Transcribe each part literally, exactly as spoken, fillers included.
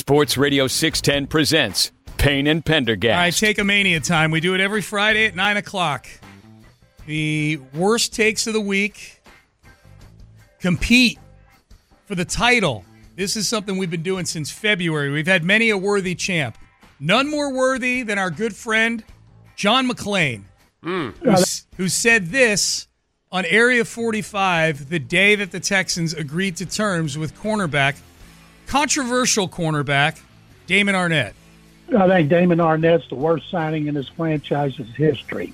Sports Radio six ten presents Payne and Pendergast. All right, Take-A-Mania time. We do it every Friday at nine o'clock. The worst takes of the week compete for the title. This is something we've been doing since February. We've had many a worthy champ. None more worthy than our good friend, John McClain, mm. who, who said this on Area forty-five the day that the Texans agreed to terms with cornerback, controversial cornerback, Damon Arnette. I think Damon Arnette's the worst signing in this franchise's history.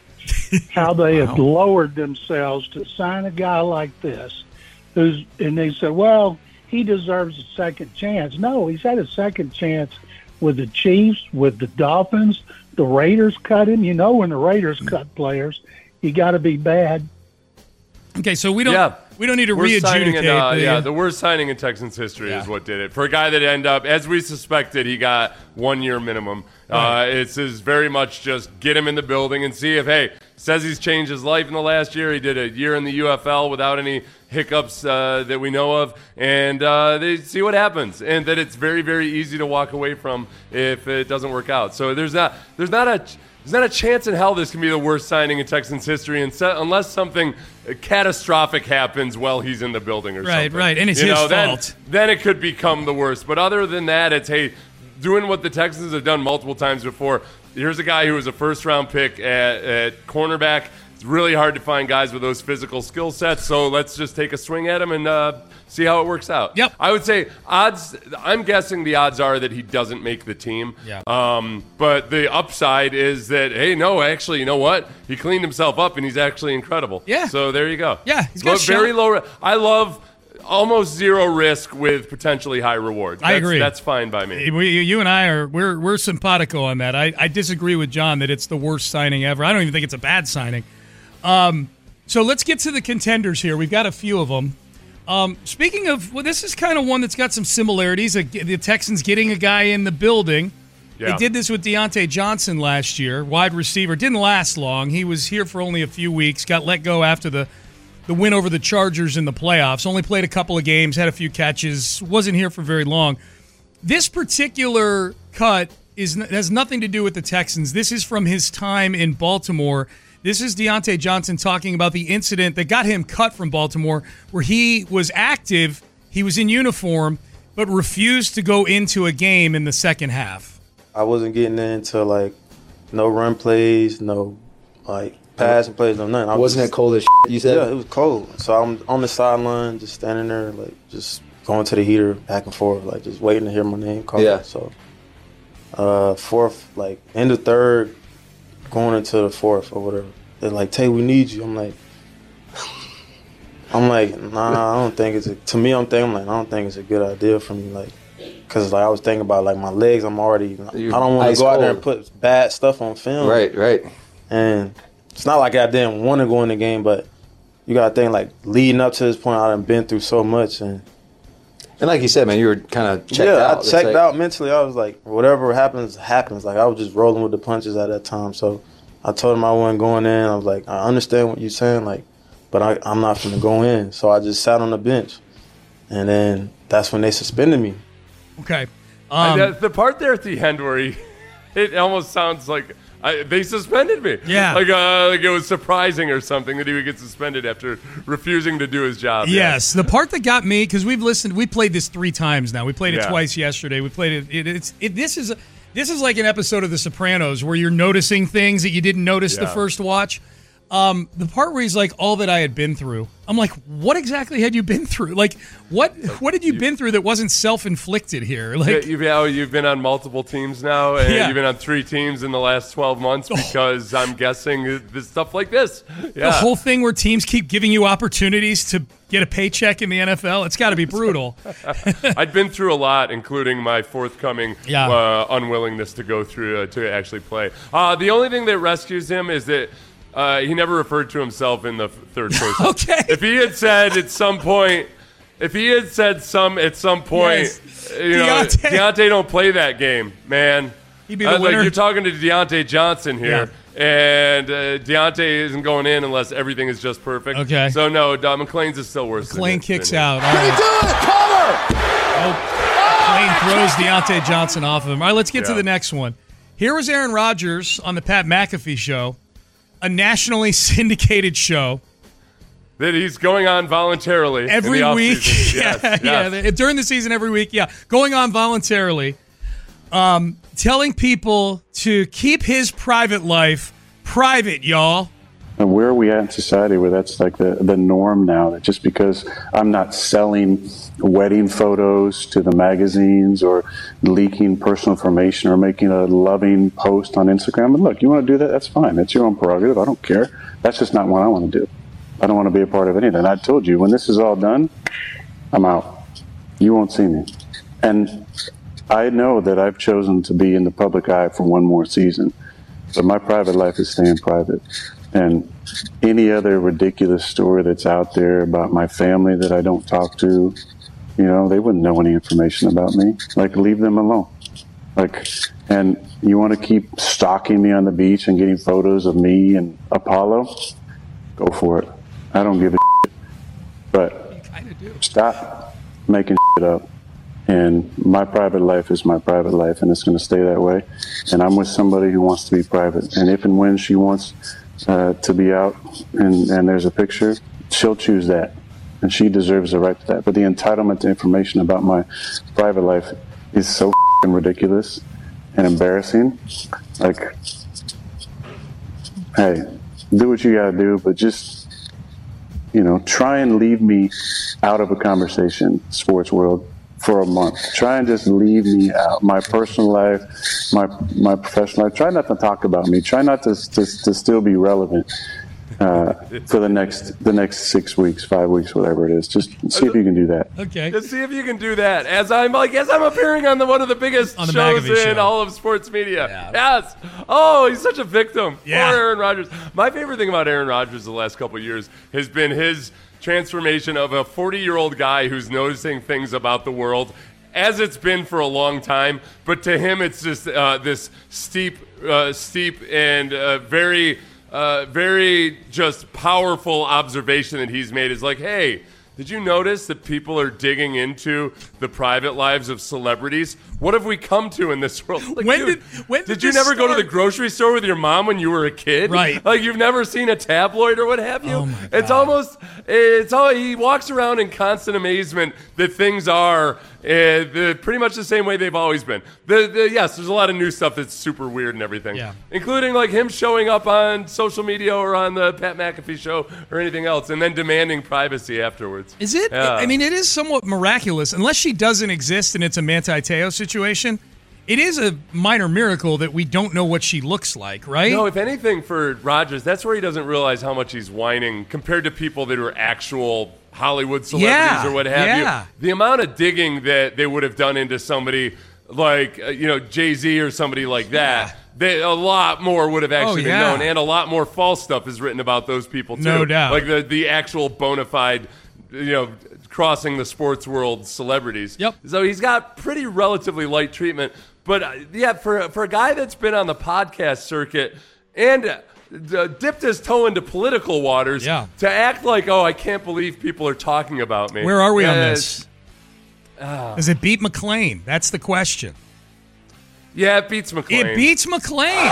How they wow. have lowered themselves to sign a guy like this, who's and they said, well, he deserves a second chance. No, he's had a second chance with the Chiefs, with the Dolphins. The Raiders cut him. You know, when the Raiders cut players, you got to be bad. Okay, so we don't yeah. we don't need to worst re-adjudicate. In, uh, the, yeah, the worst signing in Texans history yeah. is what did it. For a guy that ended up, as we suspected, he got one year minimum. Right. Uh, it's is very much just get him in the building and see if, hey, says he's changed his life in the last year. He did a year in the U F L without any hiccups uh, that we know of, and uh, they see what happens. And that it's very, very easy to walk away from if it doesn't work out. So there's not there's not a There's not a chance in hell this can be the worst signing in Texans history unless something catastrophic happens while he's in the building or right, something. Right, right, and it's you his know, fault. Then, then it could become the worst. But other than that, it's, hey, doing what the Texans have done multiple times before. Here's a guy who was a first-round pick at, at cornerback. It's really hard to find guys with those physical skill sets, so let's just take a swing at him and uh, see how it works out. Yep. I would say odds. I'm guessing the odds are that he doesn't make the team. Yeah. Um, but the upside is that, hey, no, actually, you know what? He cleaned himself up, and he's actually incredible. Yeah. So there you go. Yeah, he's got low, very low. I love almost zero risk with potentially high rewards. That's, I agree. That's fine by me. We, you and I are we're we're simpatico on that. I, I disagree with John that it's the worst signing ever. I don't even think it's a bad signing. Um, so let's get to the contenders here. We've got a few of them. Um, speaking of, well, this is kind of one that's got some similarities. The Texans getting a guy in the building. Yeah. They did this with Deontay Johnson last year, wide receiver. Didn't last long. He was here for only a few weeks. Got let go after the, the win over the Chargers in the playoffs. Only played a couple of games, had a few catches. Wasn't here for very long. This particular cut is has nothing to do with the Texans. This is from his time in Baltimore. This is Deontay Johnson talking about the incident that got him cut from Baltimore, where he was active, he was in uniform, but refused to go into a game in the second half. I wasn't getting into, like, no run plays, no, like, passing plays, no nothing. I Wasn't was, it cold as shit, you said? Yeah, it was cold. So I'm on the sideline, just standing there, like, just going to the heater back and forth, like, just waiting to hear my name called. Yeah. So, uh, fourth, like, end of third, going into the fourth or whatever. They're like, Tay, we need you. I'm like, I'm like, nah, I don't think it's a, to me, I'm thinking, I'm like, I don't think it's a good idea for me, like, because like, I was thinking about, like, my legs, I'm already, You're I don't want to go out there and put bad stuff on film. Right, right. And it's not like I didn't want to go in the game, but you got to think, like, leading up to this point, I've been through so much. And and like you said, man, you were kind of checked yeah, out. Yeah, I checked like, out mentally. I was like, whatever happens, happens. Like, I was just rolling with the punches at that time. So I told him I wasn't going in. I was like, I understand what you're saying, like, but I, I'm not going to go in. So I just sat on the bench. And then that's when they suspended me. Okay. Um, Um, the, the part there at the end where he, it almost sounds like I, they suspended me. Yeah. Like, uh, like it was surprising or something that he would get suspended after refusing to do his job. Yes. Yeah. The part that got me, because we've listened, we played this three times now. We played it yeah. twice yesterday. We played it. it it's it, This is a, this is like an episode of The Sopranos where you're noticing things that you didn't notice yeah. the first watch. Um, the part where he's like, all that I had been through. I'm like, what exactly had you been through? Like, what what had you, you been through that wasn't self-inflicted here? Like, you've, oh, you've been on multiple teams now, and yeah. you've been on three teams in the last twelve months because oh. I'm guessing this stuff like this. Yeah. The whole thing where teams keep giving you opportunities to get a paycheck in the N F L, it's got to be brutal. I'd been through a lot, including my forthcoming yeah. uh, unwillingness to go through uh, to actually play. Uh, the only thing that rescues him is that Uh, he never referred to himself in the third person. Okay. If he had said at some point, if he had said some at some point, yes. you know, Deontay. Deontay don't play that game, man. He'd be the uh, winner. Like you're talking to Deontay Johnson here, yeah. and uh, Deontay isn't going in unless everything is just perfect. Okay. So no, Don McClain's is still worse. McClain than kicks than out. Can he do it? Cover! Oh, McClain throws Deontay Johnson off of him. All right, let's get Yeah. to the next one. Here was Aaron Rodgers on the Pat McAfee show, a nationally syndicated show. That he's going on voluntarily Every in the week. offseason. yeah, Yes, yes. yeah, during the season every week, yeah. Going on voluntarily, um, telling people to keep his private life private, y'all. And where are we at in society where that's like the, the norm now, that just because I'm not selling wedding photos to the magazines or leaking personal information or making a loving post on Instagram, and look, you want to do that, that's fine. That's your own prerogative. I don't care. That's just not what I want to do. I don't want to be a part of anything. I told you, when this is all done, I'm out. You won't see me. And I know that I've chosen to be in the public eye for one more season, but my private life is staying private. And any other ridiculous story that's out there about my family that I don't talk to, you know, they wouldn't know any information about me. Like, leave them alone. Like, and you want to keep stalking me on the beach and getting photos of me and Apollo? Go for it. I don't give a shit. But stop making shit up. And my private life is my private life, and it's going to stay that way. And I'm with somebody who wants to be private. And if and when she wants uh, to be out and, and there's a picture, she'll choose that. And she deserves the right to that. But the entitlement to information about my private life is so f***ing ridiculous and embarrassing. Like, hey, do what you got to do, but just, you know, try and leave me out of a conversation, sports world, for a month. Try and just leave me out. My personal life, my my professional life. Try not to talk about me. Try not to to, to still be relevant uh, for the next the next six weeks, five weeks, whatever it is. Just see if you can do that. Okay. Let's see if you can do that. As I'm like, as I'm appearing on the one of the biggest On the shows McAfee in show. all of sports media. Yes. Oh, he's such a victim. Yeah. Poor Aaron Rodgers. My favorite thing about Aaron Rodgers the last couple of years has been his transformation of a forty-year-old guy who's noticing things about the world, as it's been for a long time. But to him, it's just uh, this steep, uh, steep and uh, very, uh, very just powerful observation that he's made. Is like, hey, did you notice that people are digging into the private lives of celebrities? What have we come to in this world? Like, When dude, did- when did did you this never go to start? the grocery store with your mom when you were a kid? Right. Like, you've never seen a tabloid or what have you? Oh, my It's God. almost, it's all, he walks around in constant amazement that things are uh, the, pretty much the same way they've always been. The, the, yes, there's a lot of new stuff that's super weird and everything. Yeah. Including like him showing up on social media or on the Pat McAfee show or anything else and then demanding privacy afterwards. Is it? Yeah. I mean, it is somewhat miraculous. Unless she doesn't exist and it's a Manti Te'o situation, it is a minor miracle that we don't know what she looks like, right? No, if anything, for Rodgers, that's where he doesn't realize how much he's whining compared to people that are actual Hollywood celebrities Yeah, or what have yeah. you. The amount of digging that they would have done into somebody like, uh, you know, Jay-Z or somebody like that, Yeah. they, a lot more would have actually Oh, yeah. been known, and a lot more false stuff is written about those people, too. No doubt. Like the, the actual bona fide, you know, crossing the sports world celebrities. Yep. So he's got pretty relatively light treatment. But uh, yeah, for for a guy that's been on the podcast circuit and uh, d- dipped his toe into political waters, Yeah. to act like, oh, I can't believe people are talking about me. Where are we on Uh, this? Does it beat McClain? That's the question. Yeah, it beats McClain. It beats McClain.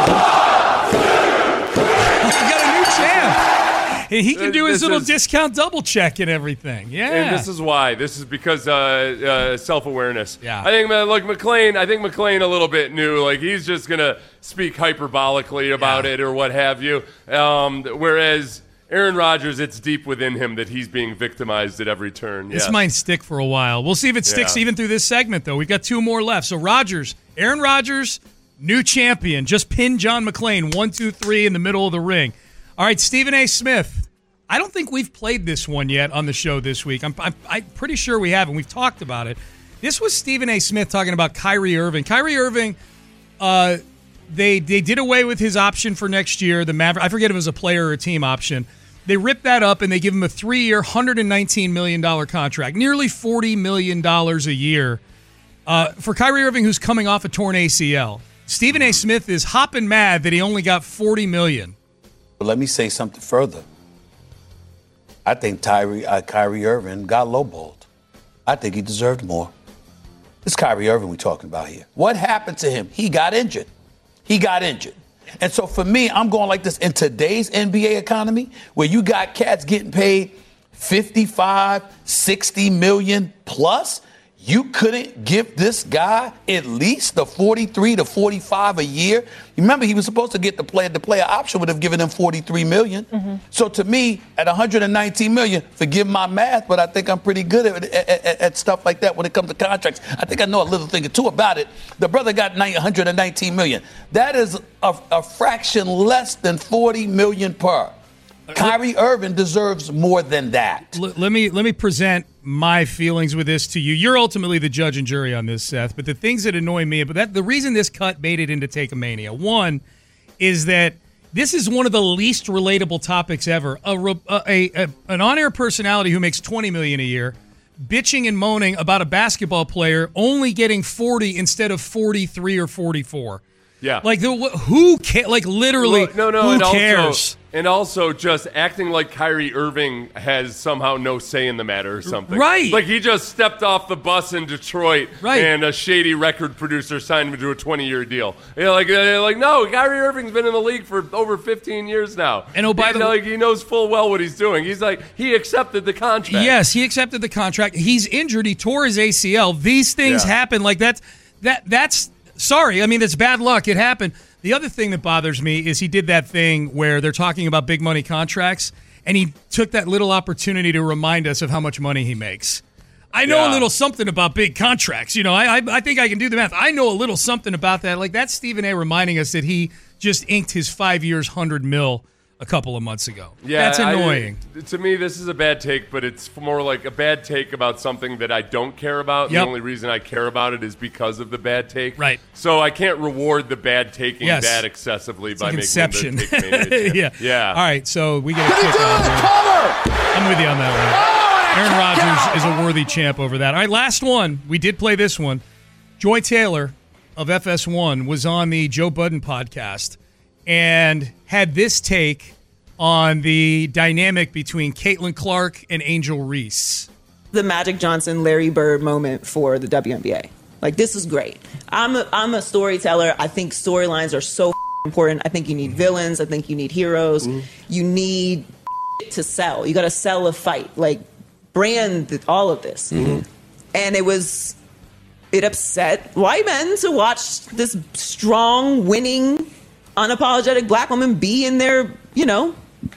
We got a new champ. And he can do his This little is- discount double check and everything. Yeah. And this is why. This is because uh, uh, self-awareness. Yeah. I think, man, like McClain, I think McClain a little bit knew, like, he's just going to speak hyperbolically about Yeah. it or what have you. Um, whereas Aaron Rodgers, it's deep within him that he's being victimized at every turn. This Yes. might stick for a while. We'll see if it sticks Yeah. even through this segment, though. We've got two more left. So Rodgers, Aaron Rodgers, new champion. Just pinned John McClain, one, two, three in the middle of the ring. All right, Stephen A. Smith. I don't think we've played this one yet on the show this week. I'm, I'm, I'm pretty sure we haven't. We've talked about it. This was Stephen A. Smith talking about Kyrie Irving. Kyrie Irving, uh, they they did away with his option for next year. The Maver- I forget if it was a player or a team option. They ripped that up and they give him a three-year, one hundred nineteen million dollars contract, nearly forty million dollars a year uh, for Kyrie Irving, who's coming off a torn A C L. Stephen A. Smith is hopping mad that he only got forty million dollars. But let me say something further. I think Tyree, uh, Kyrie Irving got lowballed. I think he deserved more. This Kyrie Irving we're talking about here. What happened to him? He got injured. He got injured. And so for me, I'm going like this. In today's N B A economy, where you got cats getting paid fifty-five, sixty million plus, you couldn't give this guy at least the forty-three to forty-five a year. Remember, he was supposed to get the player. The player option would have given him forty-three million. Mm-hmm. So to me, at one hundred nineteen million, forgive my math, but I think I'm pretty good at, at, at, at stuff like that when it comes to contracts. I think I know a little thing or two about it. The brother got one hundred nineteen million. That is a, a fraction less than forty million per. Kyrie Irving deserves more than that. L- let me let me present my feelings with this to you. You're ultimately the judge and jury on this, Seth. But the things that annoy me, but that the reason this cut made it into Take-A-Mania, one, is that this is one of the least relatable topics ever. A, a, a an on-air personality who makes twenty million dollars a year, bitching and moaning about a basketball player only getting forty instead of forty-three or forty-four. Yeah. Like, the, who cares? Like, literally, well, no, no, who and cares? Also, and also just acting like Kyrie Irving has somehow no say in the matter or something. Right. Like, he just stepped off the bus in Detroit, right. and a shady record producer signed him to a twenty-year deal. You know, like, uh, like, no, Kyrie Irving's been in the league for over fifteen years now. And oh, by he, the way, like, he knows full well what he's doing. He's like, he accepted the contract. Yes, he accepted the contract. He's injured. He tore his A C L. These things yeah. happen. Like, that, that, that's, sorry. I mean, that's bad luck. It happened. The other thing that bothers me is he did that thing where they're talking about big money contracts, and he took that little opportunity to remind us of how much money he makes. I know yeah. a little something about big contracts. You know, I, I I think I can do the math. I know a little something about that. Like, that's Stephen A. reminding us that he just inked his five years, one hundred mil a couple of months ago. Yeah, that's annoying. I, to me, this is a bad take, but it's more like a bad take about something that I don't care about. Yep. The only reason I care about it is because of the bad take. Right. So I can't reward the bad taking yes. that excessively it's by like making Inception. the take yeah. Yeah. All right, so we get a kick out there. I'm with you on that one. Aaron Rodgers is a worthy champ over that. All right, last one. We did play this one. Joy Taylor of F S one was on the Joe Budden podcast and had this take on the dynamic between Caitlin Clark and Angel Reese. The Magic Johnson, Larry Bird moment for the W N B A. Like, this is great. I'm a, I'm a storyteller. I think storylines are so important. I think you need villains. I think you need heroes. Mm-hmm. You need to sell. You got to sell a fight. Like, brand all of this. Mm-hmm. And it was, it upset white men to watch this strong, winning, unapologetic black woman be in their, you know,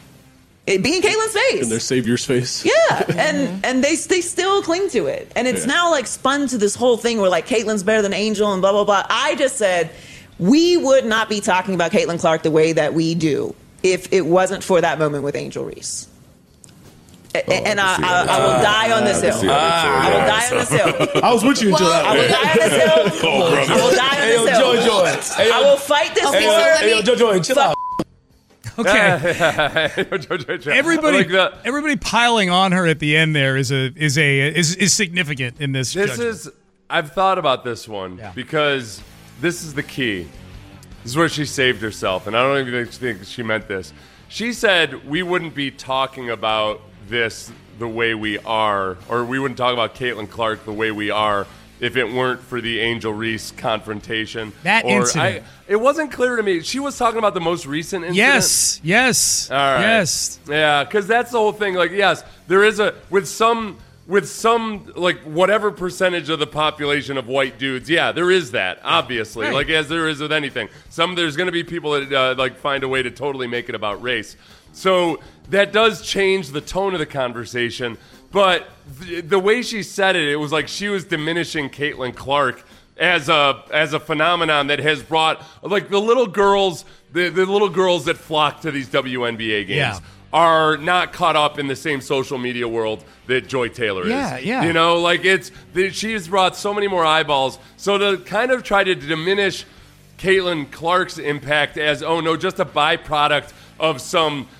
it be in Caitlin's face. In their savior's face. Yeah, and and they they still cling to it. And it's yeah. now like spun to this whole thing where like Caitlin's better than Angel and blah, blah, blah. I just said we would not be talking about Caitlin Clark the way that we do if it wasn't for that moment with Angel Reese. Oh, and I, I, I, I will die on this hill. I will die on this hill. I was with you until that. I will die on this hill. Oh, I will die on hey, this yo, hill. Joy, Joy. Hey, yo, I will fight this hey, war. yo, hey, yo, Joy, Joy, chill out. Okay. everybody, like everybody piling on her at the end there is a is a is is significant in this. This judgment. is. I've thought about this one yeah. because this is the key. This is where she saved herself, and I don't even think she meant this. She said we wouldn't be talking about this the way we are, or we wouldn't talk about Caitlin Clark the way we are if it weren't for the Angel Reese confrontation. That or incident. I, it wasn't clear to me. She was talking about the most recent incident. Yes, yes, All right. yes. Yeah, because that's the whole thing. Like, yes, there is a, with some, with some, like, whatever percentage of the population of white dudes, yeah, there is that, obviously. Right. Like, as there is with anything. Some, there's going to be people that, uh, like, find a way to totally make it about race. So that does change the tone of the conversation. But th- the way she said it, it was like she was diminishing Caitlin Clark as a as a phenomenon that has brought, like, the little girls, the, the little girls that flock to these W N B A games yeah. are not caught up in the same social media world that Joy Taylor is. Yeah, yeah. You know, like, it's she's brought so many more eyeballs. So to kind of try to diminish Caitlin Clark's impact as, oh no, just a byproduct of some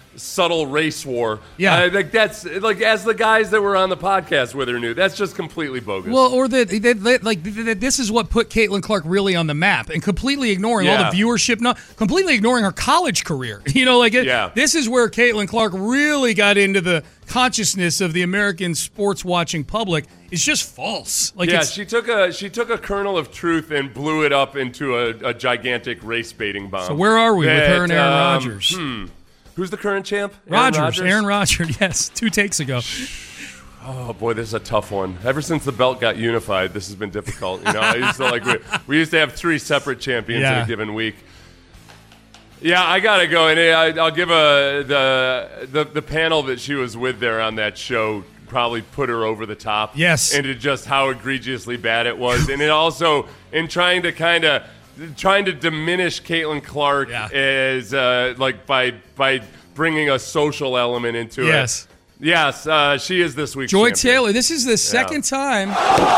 subtle race war. Yeah. Uh, like that's like as the guys that were on the podcast with her knew, that's just completely bogus. Well, or that they, they, like they, this is what put Caitlin Clark really on the map, and completely ignoring Yeah. all the viewership, not completely ignoring her college career. You know, like it, Yeah. this is where Caitlin Clark really got into the consciousness of the American sports watching public. It's just false. Like yeah, it's, she took a she took a kernel of truth and blew it up into a, a gigantic race baiting bomb. So where are we with her and That, Aaron um, Rodgers? Hmm. Who's the current champ? Rodgers, Aaron Rodgers. Yes, two takes ago. Oh boy, this is a tough one. Ever since the belt got unified, this has been difficult. You know, I used to like we, we used to have three separate champions in Yeah. a given week. Yeah, I gotta go, and I, I'll give a the, the the panel that she was with there on that show probably put her over the top. Yes. into just how egregiously bad it was, and it also in trying to kind of trying to diminish Caitlin Clark Yeah. as uh, like by by bringing a social element into Yes. it. Yes, uh, she is this week's Joy champion. Taylor. This is the second time.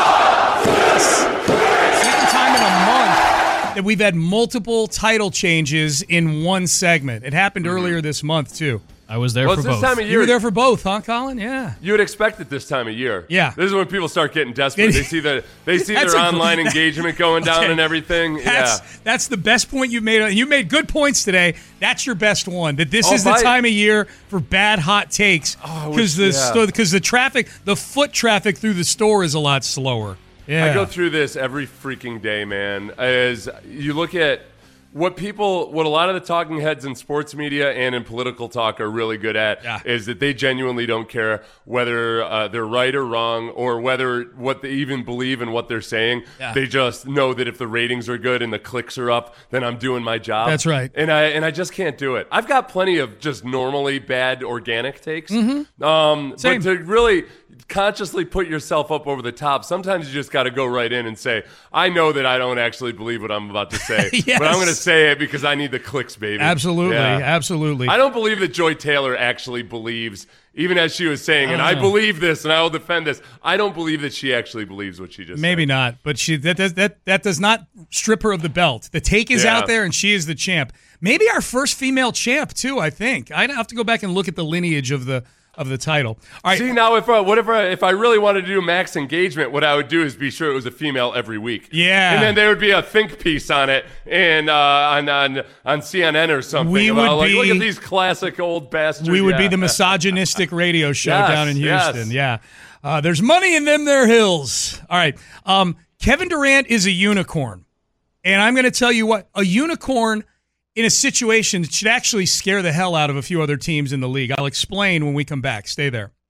Second time in a month that we've had multiple title changes in one segment. It happened earlier this month too. I was there Well, for it's this both. time of You were year. there for both, huh, Colin? Yeah. You would expect it this time of year. Yeah. This is when people start getting desperate. They see the they see That's their a- online engagement going down Okay. and everything. That's yeah. that's the best point you've made. You made good points today. That's your best one. That this Oh, is the my- time of year for bad hot takes I because wish- the yeah. because the traffic, the foot traffic through the store is a lot slower. Yeah. I go through this every freaking day, man. As you look at what people, what a lot of the talking heads in sports media and in political talk are really good at Yeah. is that they genuinely don't care whether uh, they're right or wrong or whether what they even believe in what they're saying. Yeah. They just know that if the ratings are good and the clicks are up, then I'm doing my job. That's right. And I and I just can't do it. I've got plenty of just normally bad organic takes. Mm-hmm. Um, Same. but to really consciously put yourself up over the top, sometimes you just got to go right in and say, I know that I don't actually believe what I'm about to say, Yes. but I'm going to say it because I need the clicks, baby. Absolutely, Yeah. absolutely. I don't believe that Joy Taylor actually believes, even as she was saying, I and don't I know. believe this and I will defend this. I don't believe that she actually believes what she just Maybe said. not, but she that does that that does not strip her of the belt. The take is Yeah. out there, and she is the champ. Maybe our first female champ too. I think I'd have to go back and look at the lineage of the of the title. All right, See, now if I, what if I, if I really wanted to do max engagement, what I would do is be sure it was a female every week. Yeah. And then there would be a think piece on it and uh, on, on on C N N or something. We about, would like, look be- at these classic old bastards. we would be Yeah. the misogynistic radio show Yes, down in yes. Houston. Yeah, uh, there's money in them there hills. All right, um, Kevin Durant is a unicorn, and I'm going to tell you what, a unicorn in a situation that should actually scare the hell out of a few other teams in the league. I'll explain when we come back. Stay there.